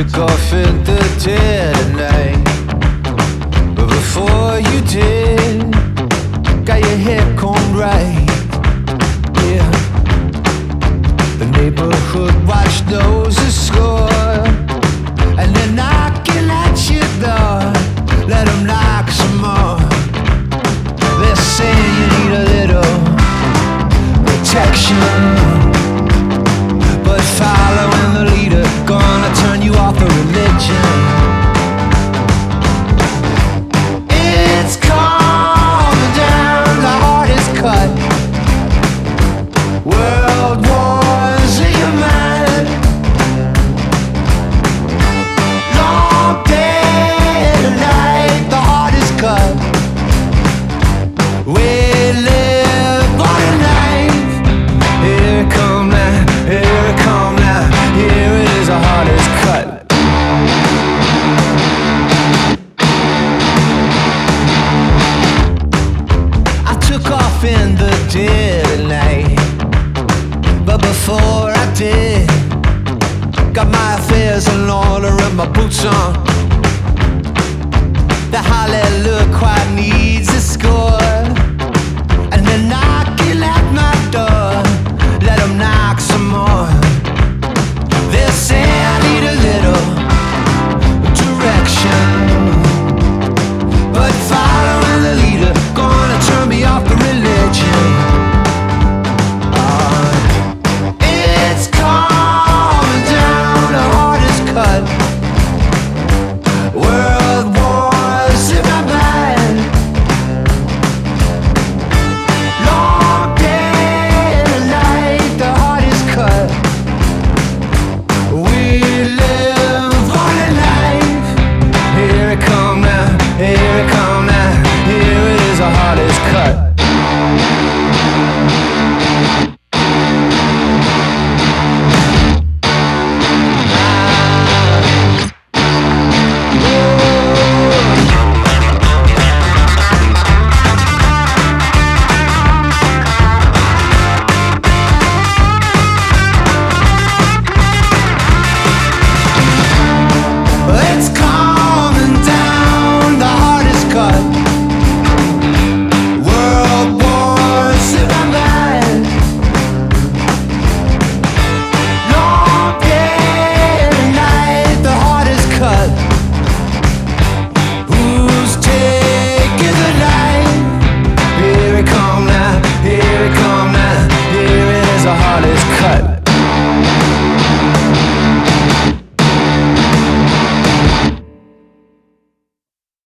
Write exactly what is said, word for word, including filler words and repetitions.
took off in the dead of night. But before you did, got your hair combed right. Yeah. The neighborhood watch knows the score, and they're knocking at your door. Let them knock some more. They're saying you need a little protection, but following the leader gonna turn you off the religion. It's calming down, the heart is cut. World wars in your mind. Long day and night, the heart is cut. We live on a knife. Here it come now, here it come now. Here it is, the heart is cut. I took off in the dead of night, but before I did, got my affairs in order and my boots on.